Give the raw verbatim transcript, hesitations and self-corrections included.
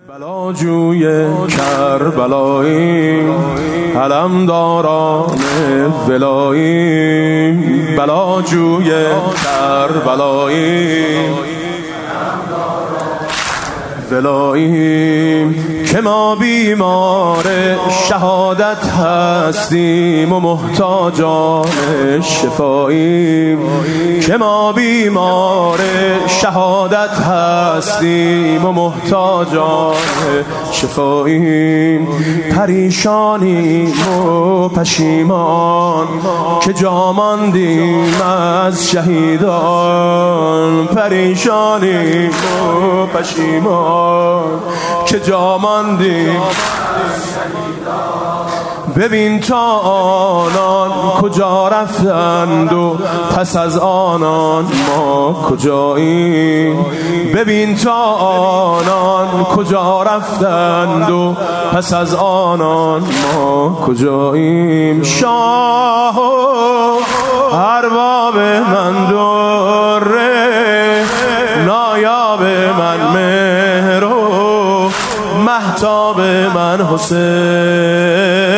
بلاجوی کربلاییم، علمداران ولاییم. بلاجوی کربلاییم، ولاییم. که ما بیمار شهادت هستیم و محتاجان شفاییم. که ما بیمار شهادت هستیم و محتاجان شفاییم. پریشانیم و پشیمان که جا ماندیم از شهیدان. پریشانیم و پشیمان که جا ماندیم. ببین تا آنان کجا رفتند و پس از آنان ما کجاییم. ببین تا آنان کجا رفتند و پس از آنان ما کجاییم. شاه و ارباب من دوره، نایاب من مهر و مهتاب من حسین.